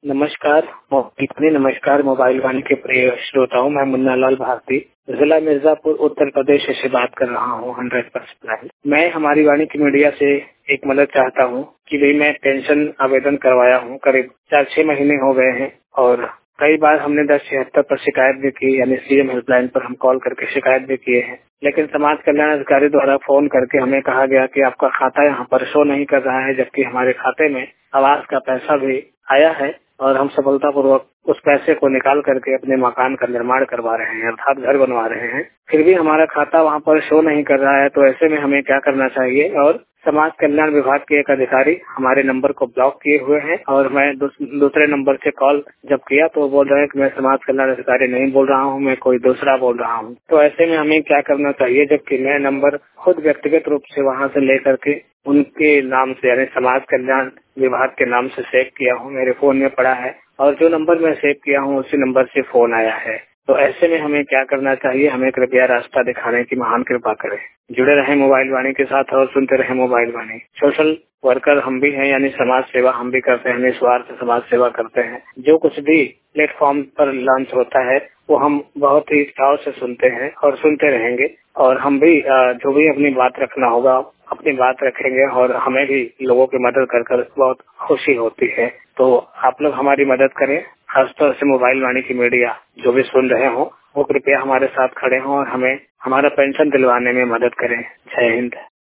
नमस्कार नमस्कार मोबाइल वाणी के प्रिय श्रोताओं, मैं मुन्ना लाल भारती जिला मिर्जापुर उत्तर प्रदेश से बात कर रहा हूँ 100%। मैं हमारी वाणी की मीडिया से एक मदद चाहता हूँ कि भाई मैं पेंशन आवेदन करवाया हूँ, करीब 4-6 महीने हो गए हैं और कई बार हमने 1076 पर शिकायत भी की, यानी सीएम हेल्पलाइन पर हम कॉल करके शिकायत भी किए हैं, लेकिन समाज कल्याण अधिकारी द्वारा फोन करके हमें कहा गया कि आपका खाता यहाँ पर शो नहीं कर रहा है, जबकि हमारे खाते में आवास का पैसा भी आया है और हम सफलतापूर्वक उस पैसे को निकाल करके अपने मकान का निर्माण करवा रहे हैं, अर्थात घर बनवा रहे हैं। फिर भी हमारा खाता वहाँ पर शो नहीं कर रहा है, तो ऐसे में हमें क्या करना चाहिए? और समाज कल्याण विभाग के एक अधिकारी हमारे नंबर को ब्लॉक किए हुए हैं और मैं दूसरे नंबर से कॉल जब किया तो वो बोल रहे हैं कि मैं समाज कल्याण अधिकारी नहीं बोल रहा हूँ, मैं कोई दूसरा बोल रहा हूँ। तो ऐसे में हमें क्या करना चाहिए, जबकि मैं नंबर खुद व्यक्तिगत रूप से वहाँ से लेकर के उनके नाम से यानी समाज कल्याण विभाग के नाम से सेव किया हूँ, मेरे फोन में पड़ा है और जो नंबर मैं सेव किया हूँ उसी नंबर से फोन आया है। तो ऐसे में हमें क्या करना चाहिए? हमें कृपया रास्ता दिखाने की महान कृपा करें। जुड़े रहें मोबाइल वाणी के साथ और सुनते रहें मोबाइल वाणी। सोशल वर्कर हम भी हैं, यानी समाज सेवा हम भी करते हैं, निस्वार्थ समाज सेवा करते हैं। जो कुछ भी प्लेटफॉर्म पर लॉन्च होता है वो हम बहुत ही चाव से सुनते हैं और सुनते रहेंगे और हम भी जो भी अपनी बात रखना होगा अपनी बात रखेंगे और हमें भी लोगों की मदद कर बहुत खुशी होती है। तो आप लोग हमारी मदद करें, खासतौर से मोबाइल वाणी की मीडिया जो भी सुन रहे हो वो कृपया हमारे साथ खड़े हों और हमें हमारा पेंशन दिलवाने में मदद करें। जय हिंद।